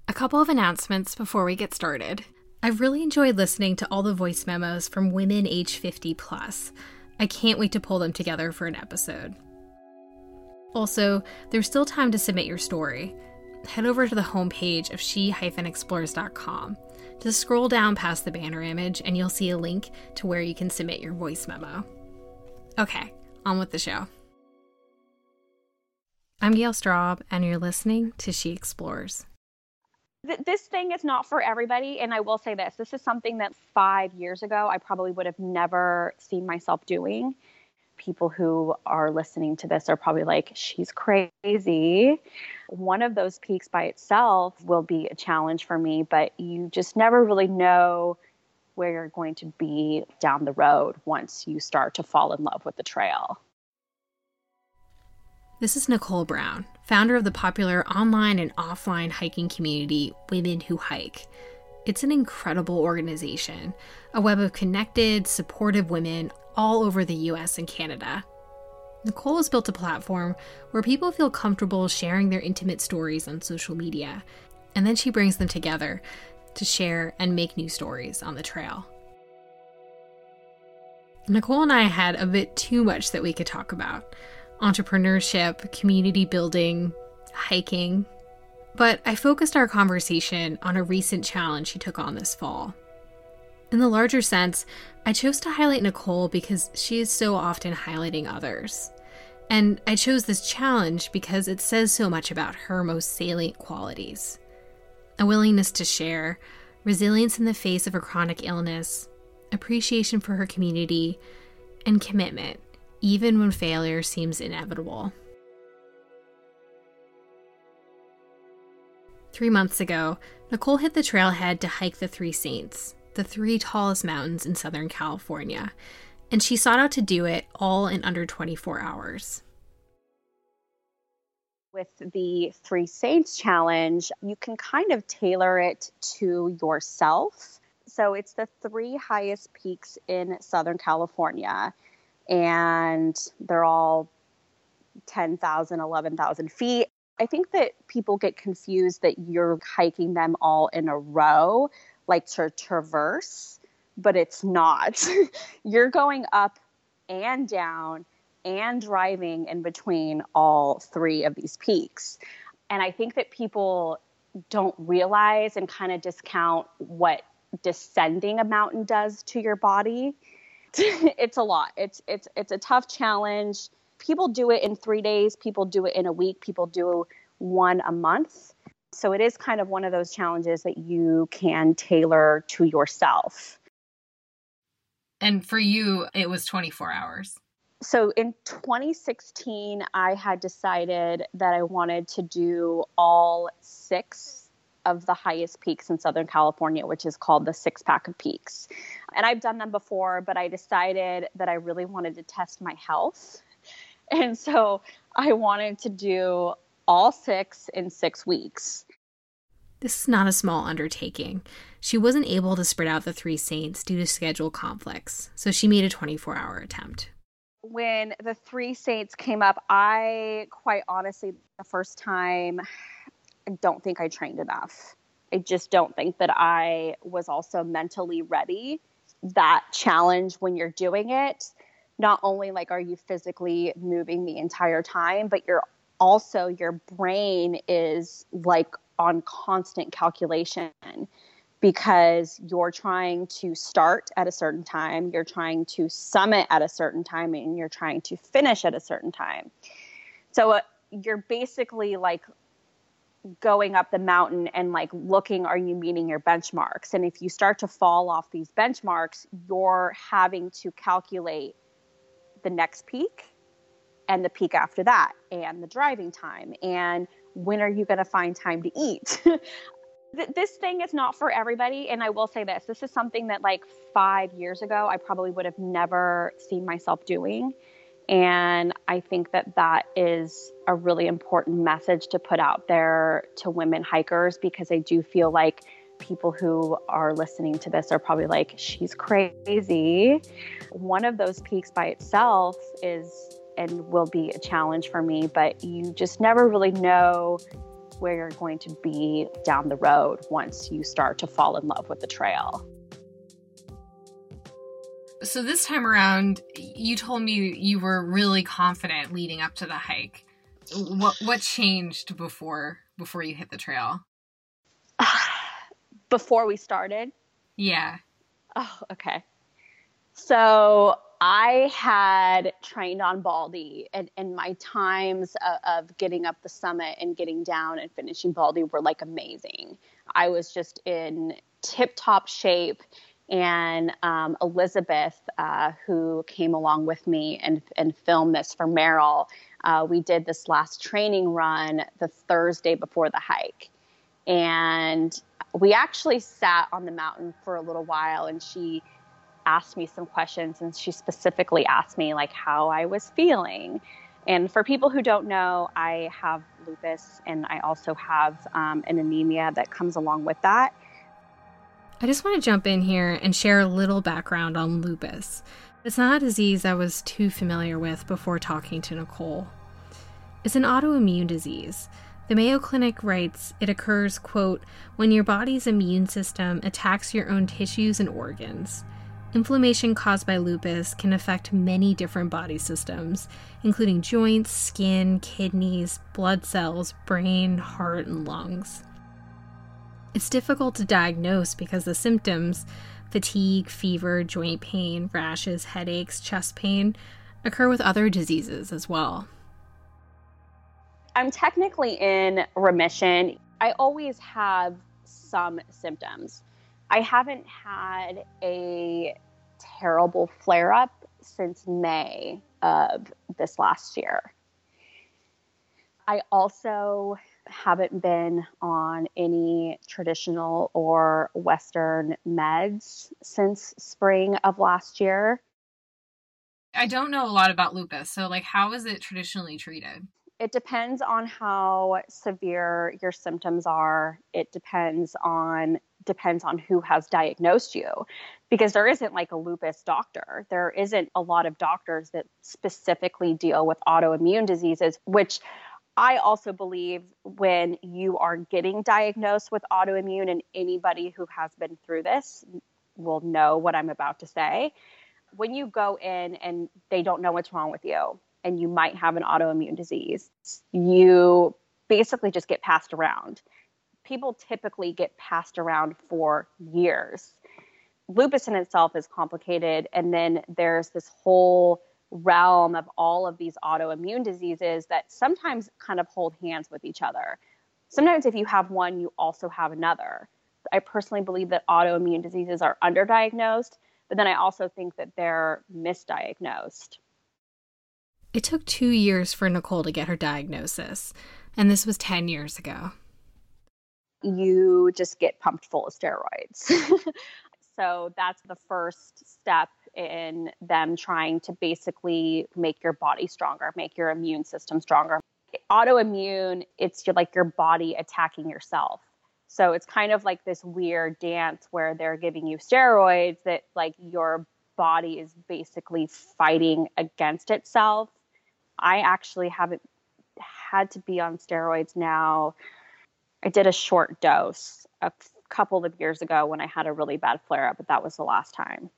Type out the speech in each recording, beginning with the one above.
A couple of announcements before we get started. I've really enjoyed listening to all the voice memos from women age 50 plus. I can't wait to pull them together for an episode. Also, there's still time to submit your story. Head over to the homepage of she-explores.com. Just scroll down past the banner image and you'll see a link to where you can submit your voice memo. Okay, on with the show. I'm Gail Straub, and you're listening to She Explores. This thing is not for everybody, and I will say this. This is something that 5 years ago I probably would have never seen myself doing. People who are listening to this are probably like, she's crazy. One of those peaks by itself will be a challenge for me, but you just never really know where you're going to be down the road once you start to fall in love with the trail. This is Nicole Brown, founder of the popular online and offline hiking community, Women Who Hike. It's an incredible organization, a web of connected, supportive women all over the US and Canada. Nicole has built a platform where people feel comfortable sharing their intimate stories on social media, and then she brings them together to share and make new stories on the trail. Nicole and I had a bit too much that we could talk about. Entrepreneurship, community building, hiking. But I focused our conversation on a recent challenge she took on this fall. In the larger sense, I chose to highlight Nicole because she is so often highlighting others. And I chose this challenge because it says so much about her most salient qualities. A willingness to share, resilience in the face of a chronic illness, appreciation for her community, and commitment, even when failure seems inevitable. 3 months ago, Nicole hit the trailhead to hike the Three Saints, the 3 tallest mountains in Southern California, and she sought out to do it all in under 24 hours. With the Three Saints Challenge, you can kind of tailor it to yourself. So it's the 3 highest peaks in Southern California, and they're all 10,000, 11,000 feet. I think that people get confused that you're hiking them all in a row, like to traverse, but it's not. You're going up and down and driving in between all 3 of these peaks. And I think that people don't realize and kind of discount what descending a mountain does to your body. It's a lot. It's a tough challenge. People do it in 3 days. People do it in a week. People do one a month. So it is kind of one of those challenges that you can tailor to yourself. And for you, it was 24 hours. So in 2016, I had decided that I wanted to do all 6 of the highest peaks in Southern California, which is called the 6-pack of peaks. And I've done them before, but I decided that I really wanted to test my health. And so I wanted to do all 6 in 6 weeks. This is not a small undertaking. She wasn't able to spread out the Three Saints due to schedule conflicts, so she made a 24-hour attempt. When the Three Saints came up, I quite honestly, the first time, I don't think I trained enough. I just don't think that I was also mentally ready. That challenge when you're doing it, not only like are you physically moving the entire time, but you're also, your brain is like on constant calculation because you're trying to start at a certain time, you're trying to summit at a certain time, and you're trying to finish at a certain time. So you're basically like going up the mountain and like looking, are you meeting your benchmarks? And if you start to fall off these benchmarks, you're having to calculate the next peak and the peak after that and the driving time. And when are you going to find time to eat? This thing is not for everybody. And I will say this, this is something that like 5 years ago, I probably would have never seen myself doing. And I think that that is a really important message to put out there to women hikers, because I do feel like people who are listening to this are probably like, she's crazy. One of those peaks by itself is and will be a challenge for me, but you just never really know where you're going to be down the road once you start to fall in love with the trail. So this time around, you told me you were really confident leading up to the hike. What changed before you hit the trail? Before we started? Yeah. Oh, okay. So I had trained on Baldy, and my times of getting up the summit and getting down and finishing Baldy were like amazing. I was just in tip-top shape. And Elizabeth, who came along with me and filmed this for Merrill, we did this last training run the Thursday before the hike. And we actually sat on the mountain for a little while, and she asked me some questions, and she specifically asked me like how I was feeling. And for people who don't know, I have lupus, and I also have an anemia that comes along with that. I just want to jump in here and share a little background on lupus. It's not a disease I was too familiar with before talking to Nicole. It's an autoimmune disease. The Mayo Clinic writes it occurs, quote, when your body's immune system attacks your own tissues and organs. Inflammation caused by lupus can affect many different body systems, including joints, skin, kidneys, blood cells, brain, heart, and lungs. It's difficult to diagnose because the symptoms, fatigue, fever, joint pain, rashes, headaches, chest pain, occur with other diseases as well. I'm technically in remission. I always have some symptoms. I haven't had a terrible flare-up since May of this last year. I also haven't been on any traditional or Western meds since spring of last year. I don't know a lot about lupus, so how is it traditionally treated? It depends on how severe your symptoms are. It depends on who has diagnosed you, because there isn't like a lupus doctor. There isn't a lot of doctors that specifically deal with autoimmune diseases, which I also believe when you are getting diagnosed with autoimmune, and anybody who has been through this will know what I'm about to say. When you go in and they don't know what's wrong with you, and you might have an autoimmune disease, you basically just get passed around. People typically get passed around for years. Lupus in itself is complicated, and then there's this whole realm of all of these autoimmune diseases that sometimes kind of hold hands with each other. Sometimes if you have one, you also have another. I personally believe that autoimmune diseases are underdiagnosed, but then I also think that they're misdiagnosed. It took 2 years for Nicole to get her diagnosis, and this was 10 years ago. You just get pumped full of steroids. So that's the first step in them trying to basically make your body stronger, make your immune system stronger. Autoimmune, it's like your body attacking yourself. So it's kind of like this weird dance where they're giving you steroids that like your body is basically fighting against itself. I actually haven't had to be on steroids now. I did a short dose a couple of years ago when I had a really bad flare-up, but that was the last time.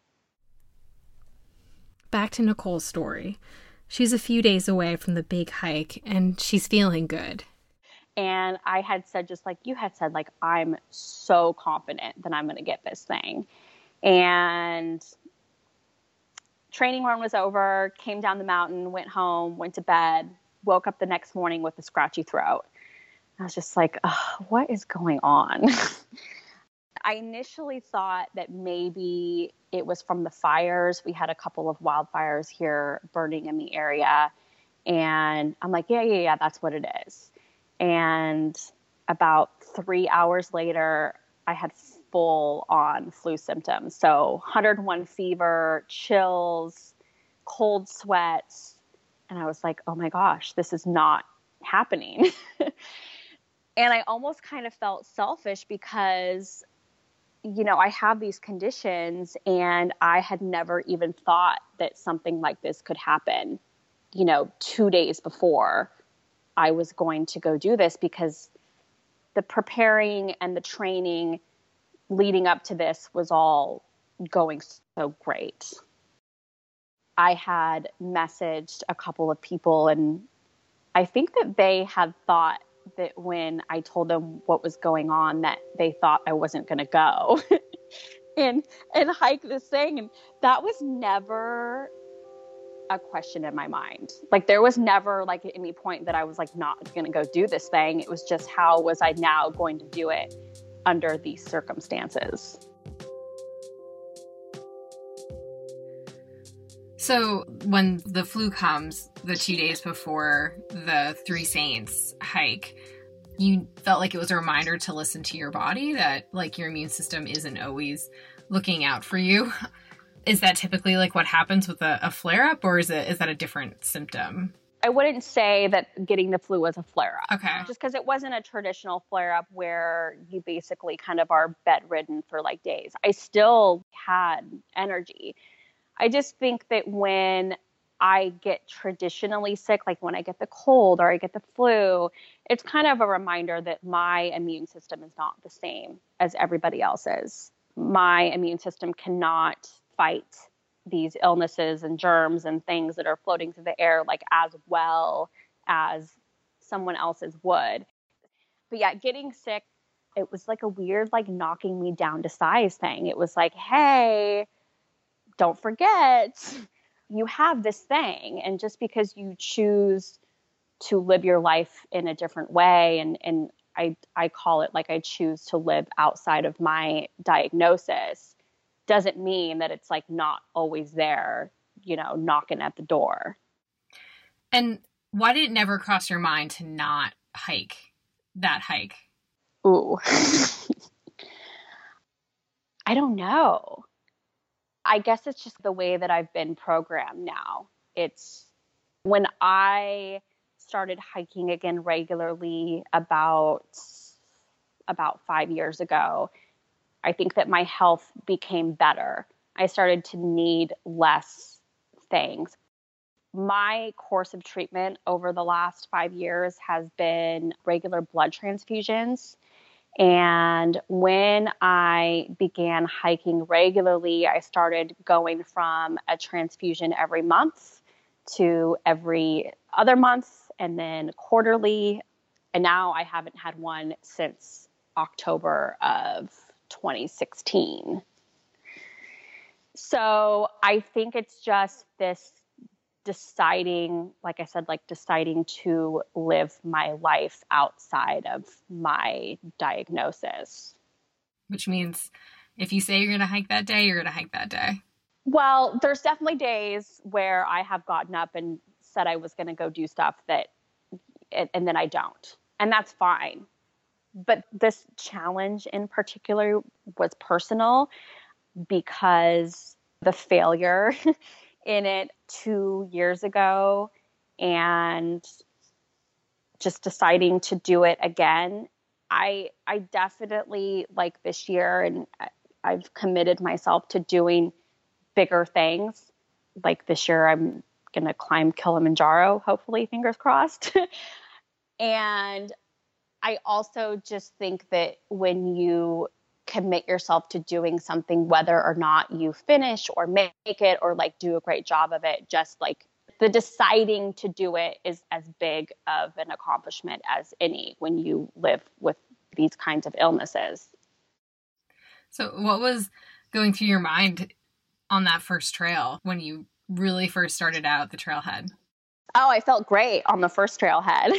Back to Nicole's story. She's a few days away from the big hike, and she's feeling good. And I had said, just like you had said, like, I'm so confident that I'm going to get this thing. And training run was over, came down the mountain, went home, went to bed, woke up the next morning with a scratchy throat. I was just like, what is going on? I initially thought that maybe it was from the fires. We had a couple of wildfires here burning in the area. And I'm like, yeah, that's what it is. And about 3 hours later, I had full on flu symptoms. So 101 fever, chills, cold sweats. And I was like, oh my gosh, this is not happening. And I almost kind of felt selfish because, you know, I have these conditions and I had never even thought that something like this could happen, 2 days before I was going to go do this, because the preparing and the training leading up to this was all going so great. I had messaged a couple of people, and I think that they had thought that when I told them what was going on, that they thought I wasn't going to go and hike this thing. And that was never a question in my mind. Like, there was never like at any point that I was like not going to go do this thing. It was just, how was I now going to do it under these circumstances? So when the flu comes, the 2 days before the Three Saints hike, you felt like it was a reminder to listen to your body, that like your immune system isn't always looking out for you. Is that typically like what happens with a flare-up, or is that a different symptom? I wouldn't say that getting the flu was a flare-up. Okay. Just because it wasn't a traditional flare-up where you basically kind of are bedridden for like days. I still had energy. I just think that when I get traditionally sick, like when I get the cold or I get the flu, it's kind of a reminder that my immune system is not the same as everybody else's. My immune system cannot fight these illnesses and germs and things that are floating through the air like as well as someone else's would. But yeah, getting sick, it was like a weird like knocking me down to size thing. It was like, hey, don't forget, you have this thing. And just because you choose to live your life in a different way, and I call it like I choose to live outside of my diagnosis, doesn't mean that it's like not always there, you know, knocking at the door. And why did it never cross your mind to not hike that hike? Ooh. I don't know. I guess it's just the way that I've been programmed now. It's when I started hiking again regularly about 5 years ago, I think that my health became better. I started to need less things. My course of treatment over the last 5 years has been regular blood transfusions. And when I began hiking regularly, I started going from a transfusion every month to every other month, and then quarterly. And now I haven't had one since October of 2016. So I think it's just this deciding, like I said, like deciding to live my life outside of my diagnosis. Which means if you say you're going to hike that day, you're going to hike that day. Well, there's definitely days where I have gotten up and said I was going to go do stuff and then I don't. And that's fine. But this challenge in particular was personal because the failure in it 2 years ago and just deciding to do it again. I definitely like this year, and I've committed myself to doing bigger things. Like this year, I'm going to climb Kilimanjaro, hopefully, fingers crossed. And I also just think that when you commit yourself to doing something, whether or not you finish or make it or like do a great job of it, just like the deciding to do it is as big of an accomplishment as any when you live with these kinds of illnesses. So what was going through your mind on that first trail when you really first started out the trailhead? Oh, I felt great on the first trailhead.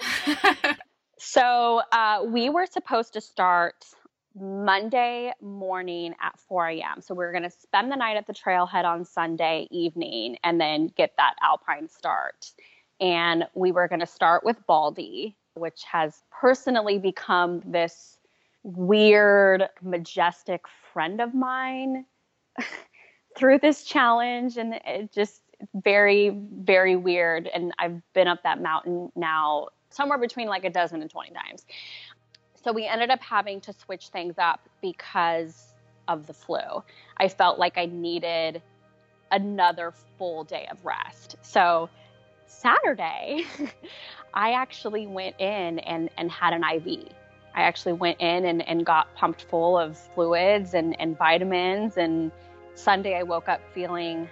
So we were supposed to start Monday morning at 4 a.m. So we were going to spend the night at the trailhead on Sunday evening and then get that alpine start. And we were going to start with Baldy, which has personally become this weird, majestic friend of mine through this challenge. And it just very, very weird. And I've been up that mountain now somewhere between like a dozen and 20 times. So we ended up having to switch things up because of the flu. I felt like I needed another full day of rest. So Saturday, I actually went in and had an IV. I actually went in and got pumped full of fluids and vitamins. And Sunday, I woke up feeling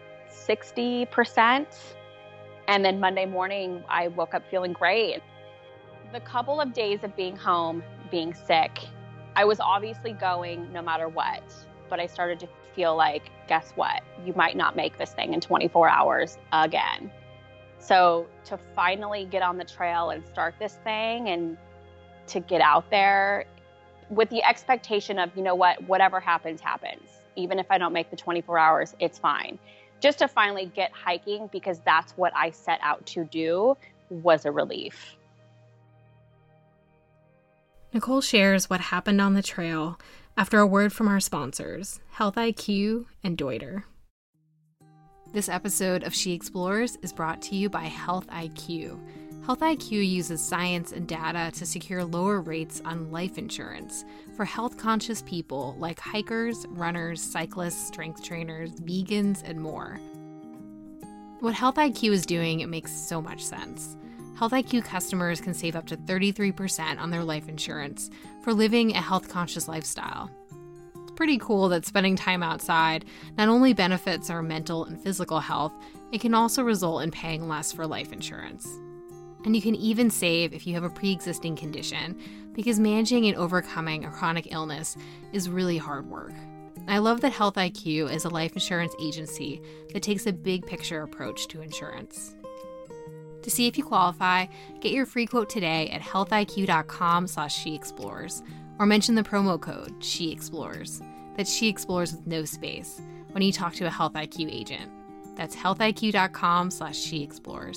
60%. And then Monday morning, I woke up feeling great. The couple of days of being home, being sick, I was obviously going no matter what. But I started to feel like, guess what? You might not make this thing in 24 hours again. So to finally get on the trail and start this thing and to get out there with the expectation of, you know what, whatever happens, happens. Even if I don't make the 24 hours, it's fine. Just to finally get hiking, because that's what I set out to do, was a relief. Nicole shares what happened on the trail after a word from our sponsors, Health IQ and Deuter. This episode of She Explores is brought to you by Health IQ. Health IQ uses science and data to secure lower rates on life insurance for health-conscious people like hikers, runners, cyclists, strength trainers, vegans, and more. What Health IQ is doing, it makes so much sense. Health IQ customers can save up to 33% on their life insurance for living a health-conscious lifestyle. It's pretty cool that spending time outside not only benefits our mental and physical health, it can also result in paying less for life insurance. And you can even save if you have a pre-existing condition, because managing and overcoming a chronic illness is really hard work. I love that Health IQ is a life insurance agency that takes a big picture approach to insurance. To see if you qualify, get your free quote today at healthiq.com/sheexplores or mention the promo code SheExplores. That's She Explores with no space when you talk to a Health IQ agent. That's healthiq.com/sheexplores.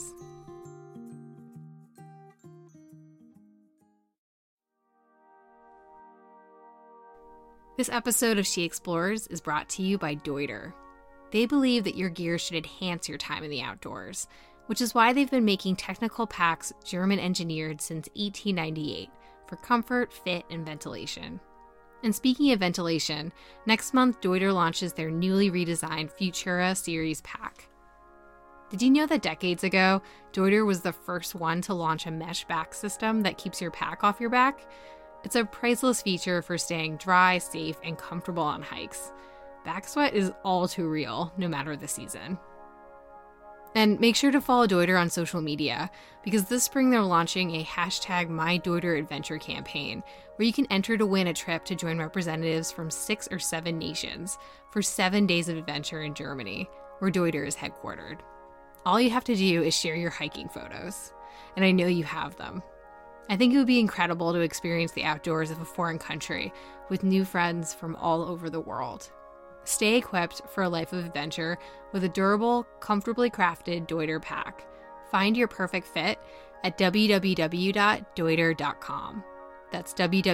This episode of She Explores is brought to you by Deuter. They believe that your gear should enhance your time in the outdoors, which is why they've been making technical packs German engineered since 1898 for comfort, fit, and ventilation. And speaking of ventilation, next month Deuter launches their newly redesigned Futura Series pack. Did you know that decades ago, Deuter was the first one to launch a mesh back system that keeps your pack off your back? It's a priceless feature for staying dry, safe, and comfortable on hikes. Back sweat is all too real, no matter the season. And make sure to follow Deuter on social media, because this spring they're launching a #MyDeuterAdventure campaign, where you can enter to win a trip to join representatives from 6 or 7 nations for 7 days of adventure in Germany, where Deuter is headquartered. All you have to do is share your hiking photos, and I know you have them. I think it would be incredible to experience the outdoors of a foreign country with new friends from all over the world. Stay equipped for a life of adventure with a durable, comfortably crafted Deuter pack. Find your perfect fit at www.deuter.com. That's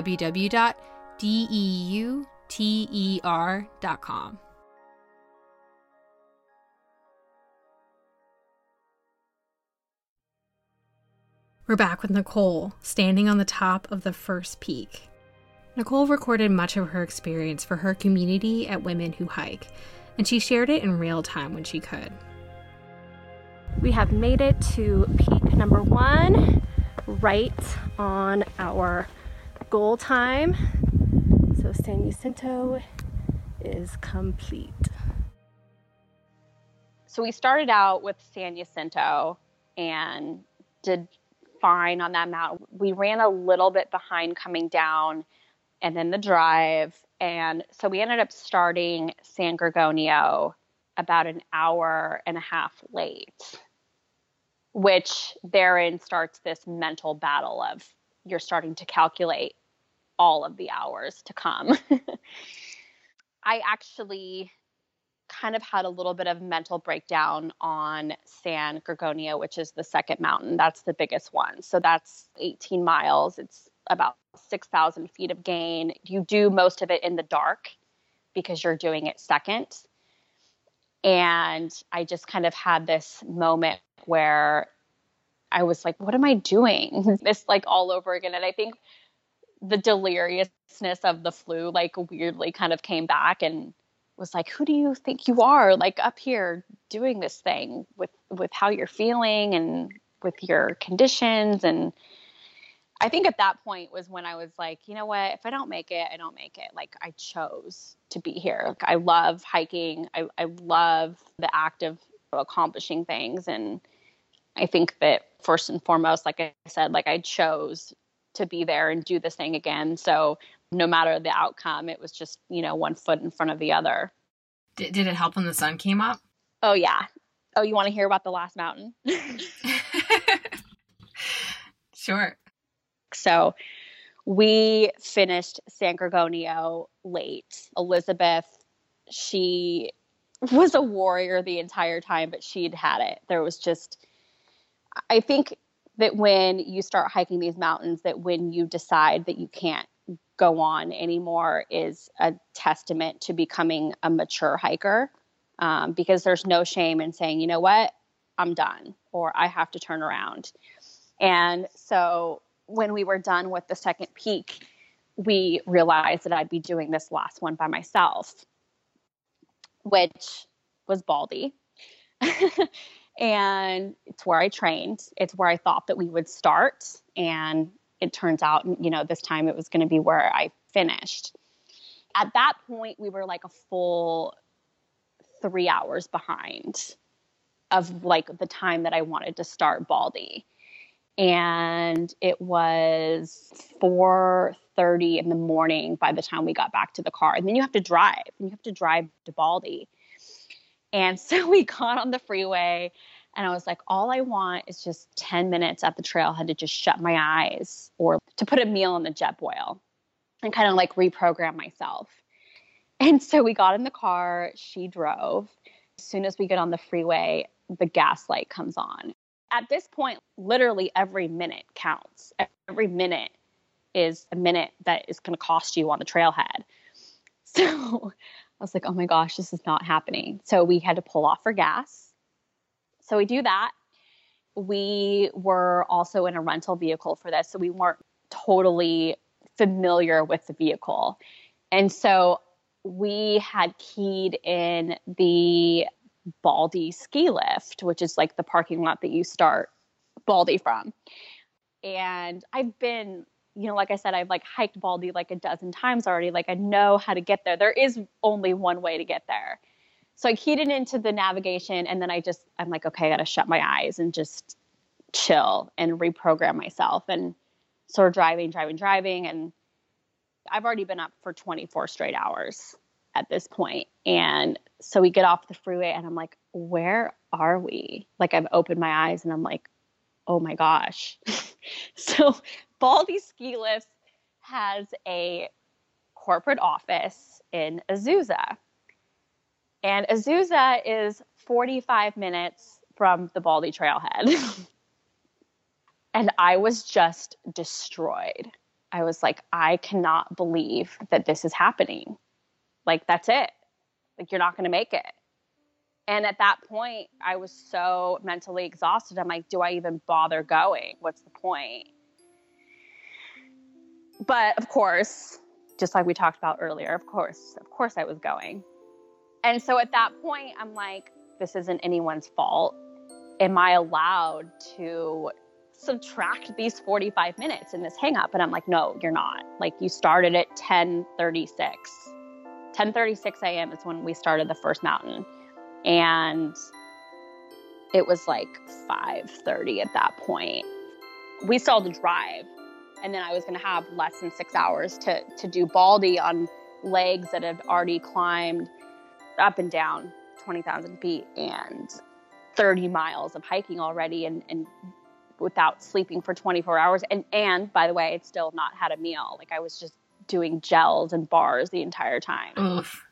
www.deuter.com. We're back with Nicole, standing on the top of the first peak. Nicole recorded much of her experience for her community at Women Who Hike, and she shared it in real time when she could. We have made it to peak number 1, right on our goal time. So San Jacinto is complete. So we started out with San Jacinto and did fine on that mountain. We ran a little bit behind coming down and then the drive. And so we ended up starting San Gorgonio about an hour and a half late, which therein starts this mental battle of you're starting to calculate all of the hours to come. I actually kind of had a little bit of mental breakdown on San Gorgonio, which is the second mountain. That's the biggest one. So that's 18 miles. It's about 6,000 feet of gain. You do most of it in the dark because you're doing it second. And I just kind of had this moment where I was like, what am I doing? This like all over again. And I think the deliriousness of the flu like weirdly kind of came back and was like, who do you think you are, like up here doing this thing with how you're feeling and with your conditions? And I think at that point was when I was like, you know what, if I don't make it, I don't make it. Like, I chose to be here. Like, I love hiking. I love the act of accomplishing things. And I think that first and foremost, like I said, like, I chose to be there and do this thing again. So no matter the outcome, it was just, one foot in front of the other. Did it help when the sun came up? Oh, yeah. Oh, you want to hear about the last mountain? Sure. So we finished San Gorgonio late. Elizabeth, she was a warrior the entire time, but she'd had it. There was just, I think that when you start hiking these mountains, that when you decide that you can't go on anymore is a testament to becoming a mature hiker, because there's no shame in saying, you know what, I'm done, or I have to turn around. And so when we were done with the second peak, we realized that I'd be doing this last one by myself, which was Baldy. And it's where I trained. It's where I thought that we would start. And it turns out, this time it was going to be where I finished. At that point, we were like a full 3 hours behind of like the time that I wanted to start Baldy. And it was 4:30 in the morning by the time we got back to the car. And then you have to drive to Baldy. And so we got on the freeway and I was like, all I want is just 10 minutes at the trailhead to just shut my eyes or to put a meal in the Jetboil and kind of like reprogram myself. And so we got in the car, she drove. As soon as we get on the freeway, the gas light comes on. At this point, literally every minute counts. Every minute is a minute that is going to cost you on the trailhead. So I was like, oh my gosh, this is not happening. So we had to pull off for gas. So we do that. We were also in a rental vehicle for this, so we weren't totally familiar with the vehicle. And so we had keyed in the Baldy ski lift, which is like the parking lot that you start Baldy from. And I've been, like I said, I've like hiked Baldy like a dozen times already. Like, I know how to get there. There is only one way to get there. So I keyed it into the navigation, and then I'm like, okay, I got to shut my eyes and just chill and reprogram myself. And so we're driving. And I've already been up for 24 straight hours at this point. And so we get off the freeway and I'm like, where are we? Like, I've opened my eyes and I'm like, oh my gosh. So Baldy Ski Lifts has a corporate office in Azusa. And Azusa is 45 minutes from the Baldy trailhead. And I was just destroyed. I was like, I cannot believe that this is happening. Like, that's it. Like, you're not going to make it. And at that point, I was so mentally exhausted. I'm like, do I even bother going? What's the point? But of course, just like we talked about earlier, of course I was going. And so at that point, I'm like, this isn't anyone's fault. Am I allowed to subtract these 45 minutes in this hang up? And I'm like, no, you're not. Like, you started at 10:36. 10:36 a.m. is when we started the first mountain. And it was like 5:30 at that point. We still had to drive. And then I was going to have less than 6 hours to do Baldy on legs that had already climbed up and down 20,000 feet and 30 miles of hiking already and without sleeping for 24 hours. And by the way, I'd still not had a meal. Like, I was just doing gels and bars the entire time. Oof.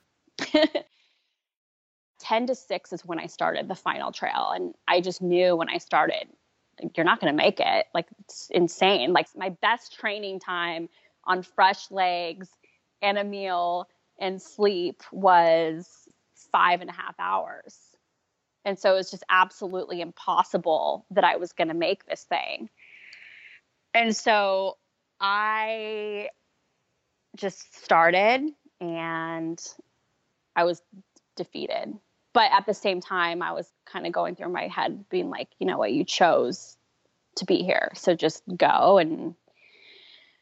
10 to 6 is when I started the final trail. And I just knew when I started, you're not going to make it. Like, it's insane. Like, my best training time on fresh legs and a meal and sleep was 5.5 hours. And so it was just absolutely impossible that I was going to make this thing. And so I just started and I was defeated. But at the same time, I was kind of going through my head being like, you know what, you chose to be here. So just go. And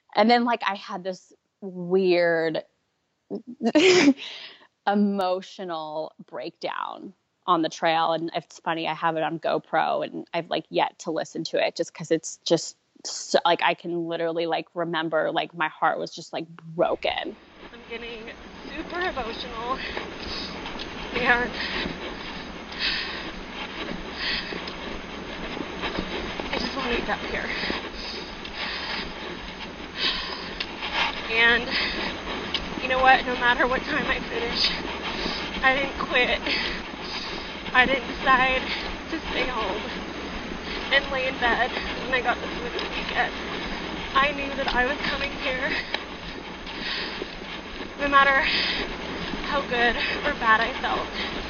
And then like I had this weird emotional breakdown on the trail. And it's funny, I have it on GoPro and I've like yet to listen to it just because it's just so, like I can literally like remember like my heart was just like broken. I'm getting super emotional and I just want to get up here. And you know what? No matter what time I finish, I didn't quit. I didn't decide to stay home and lay in bed when I got this win this weekend. I knew that I was coming here no matter how good or bad I felt.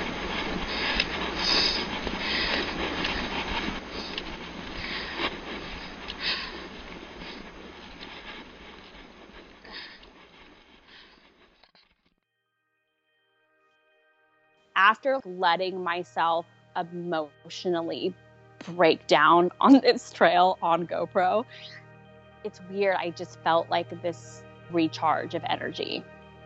After letting myself emotionally break down on this trail on GoPro, it's weird. I just felt like this recharge of energy.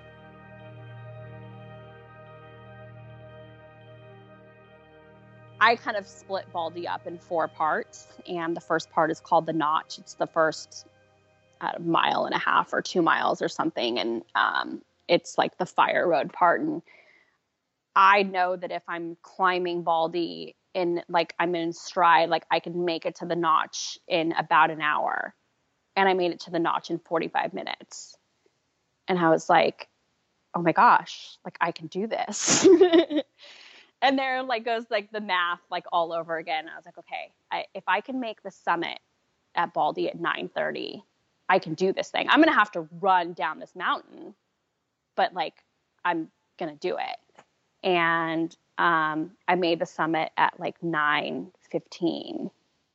I kind of split Baldy up in 4 parts, and the first part is called the Notch. It's the first mile and a half or 2 miles or something, and it's like the fire road part. And I know that if I'm climbing Baldy in like I'm in stride, like I can make it to the Notch in about an hour, and I made it to the Notch in 45 minutes. And I was like, oh my gosh, like I can do this. And there like goes like the math like all over again. I was like, okay, if I can make the summit at Baldy at 9:30, I can do this thing. I'm going to have to run down this mountain, but like I'm going to do it. And I made the summit at like 9:15.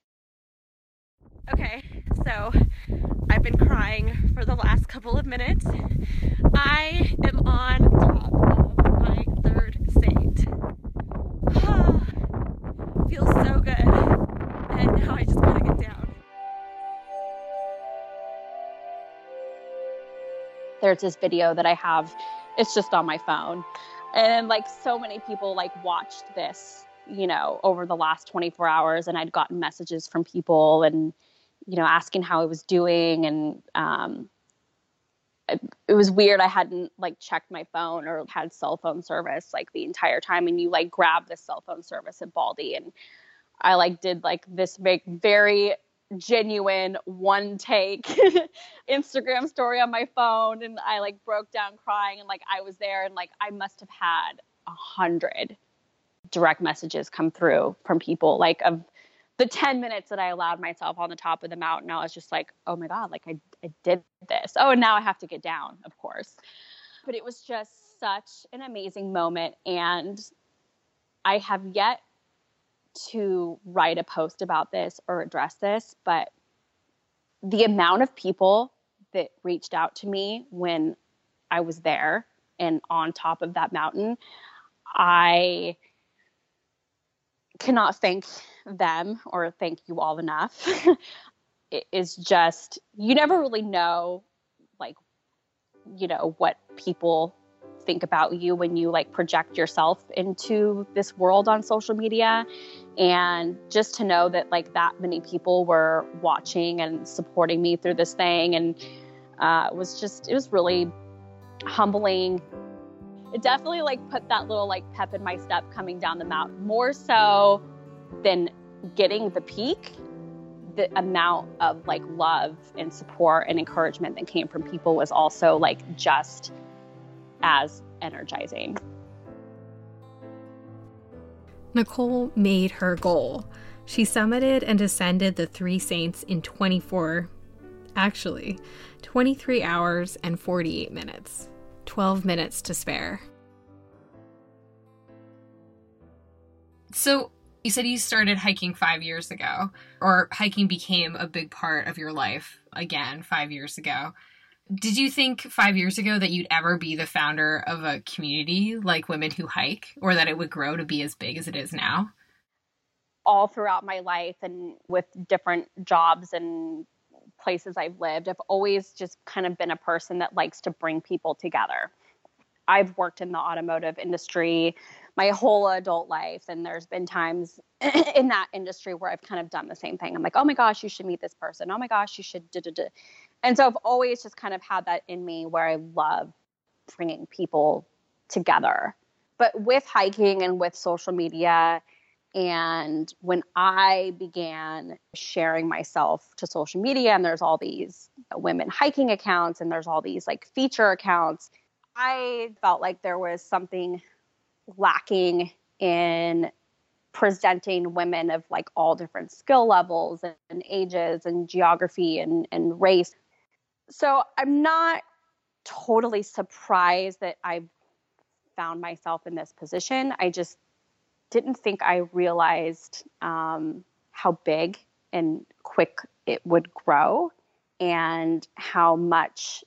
Okay, so I've been crying for the last couple of minutes. I am on top of my 3rd state. Feels so good. And now I just gotta get down. There's this video that I have, it's just on my phone. And like so many people like watched this, you know, over the last 24 hours. And I'd gotten messages from people and, you know, asking how I was doing. And it was weird. I hadn't like checked my phone or had cell phone service like the entire time. And you like grab this cell phone service at Baldy. And I like did like this big, very genuine one take Instagram story on my phone. And I like broke down crying and like I was there and like I must have had 100 direct messages come through from people like of the 10 minutes that I allowed myself on the top of the mountain. I was just like, oh my God, like I did this. Oh, and now I have to get down, of course. But it was just such an amazing moment. And I have yet to write a post about this or address this, but the amount of people that reached out to me when I was there and on top of that mountain, I cannot thank them or thank you all enough. It is just, you never really know, like, you know, what people think about you when you like project yourself into this world on social media. And just to know that like that many people were watching and supporting me through this thing. And it was really humbling. It definitely like put that little like pep in my step coming down the mountain, more so than getting the peak. The amount of like love and support and encouragement that came from people was also like just as energizing. Nicole made her goal. She summited and descended the 3 Saints in 23 hours and 48 minutes. 12 minutes to spare. So you said you started hiking 5 years ago, or hiking became a big part of your life again 5 years ago. Did you think 5 years ago that you'd ever be the founder of a community like Women Who Hike, or that it would grow to be as big as it is now? All throughout my life and with different jobs and places I've lived, I've always just kind of been a person that likes to bring people together. I've worked in the automotive industry my whole adult life, and there's been times in that industry where I've kind of done the same thing. I'm like, oh my gosh, you should meet this person. Oh my gosh, you should da-da-da. And so I've always just kind of had that in me where I love bringing people together. But with hiking and with social media, and when I began sharing myself to social media, and there's all these women hiking accounts and there's all these like feature accounts, I felt like there was something lacking in presenting women of like all different skill levels and ages and geography and race. So I'm not totally surprised that I found myself in this position. I just didn't think I realized how big and quick it would grow, and how much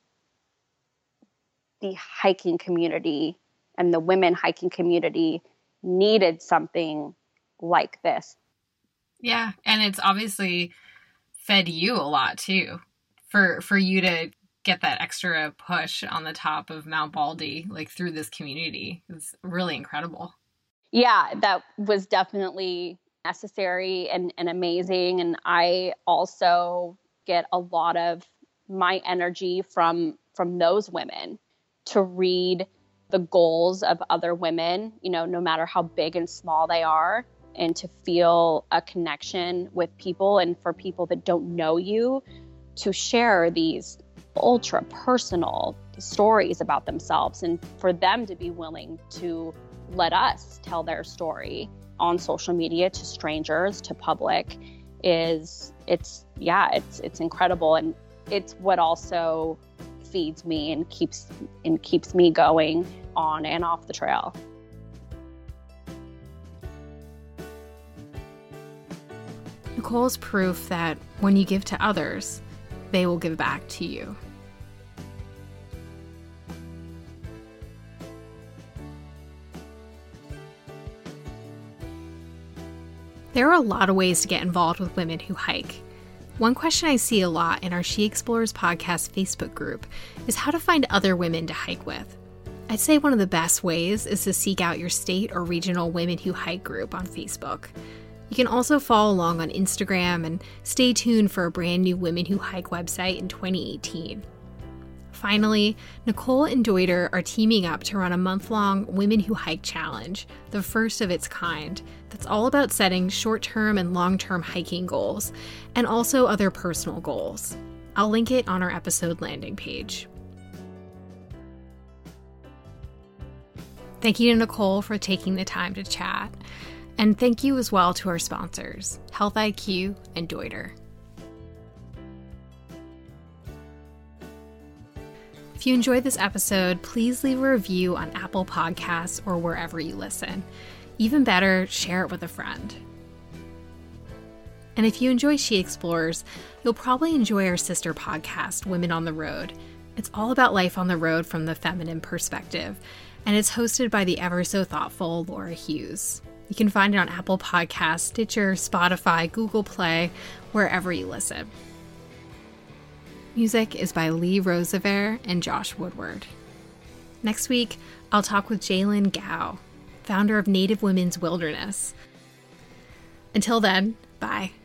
the hiking community and the women hiking community needed something like this. Yeah, and it's obviously fed you a lot too, for you to get that extra push on the top of Mount Baldy, like through this community. It's really incredible. Yeah, that was definitely necessary and amazing. And I also get a lot of my energy from those women, to read the goals of other women, you know, no matter how big and small they are, and to feel a connection with people, and for people that don't know you to share these ultra personal stories about themselves, and for them to be willing to let us tell their story on social media to strangers, to public, it's incredible. And it's what also feeds me and keeps me going on and off the trail. Nicole's proof that when you give to others, they will give back to you. There are a lot of ways to get involved with women who hike. One question I see a lot in our She Explores podcast Facebook group is how to find other women to hike with. I'd say one of the best ways is to seek out your state or regional Women Who Hike group on Facebook. You can also follow along on Instagram and stay tuned for a brand new Women Who Hike website in 2018. Finally, Nicole and Deuter are teaming up to run a month-long Women Who Hike challenge, the first of its kind, that's all about setting short-term and long-term hiking goals, and also other personal goals. I'll link it on our episode landing page. Thank you to Nicole for taking the time to chat, and thank you as well to our sponsors, Health IQ and Deuter. If you enjoyed this episode, please leave a review on Apple Podcasts or wherever you listen. Even better, share it with a friend. And if you enjoy She Explores, you'll probably enjoy our sister podcast, Women on the Road. It's all about life on the road from the feminine perspective, and it's hosted by the ever so thoughtful Laura Hughes. You can find it on Apple Podcasts, Stitcher, Spotify, Google Play, wherever you listen. Music is by Lee Roosevelt and Josh Woodward. Next week, I'll talk with Jalen Gao, founder of Native Women's Wilderness. Until then, bye.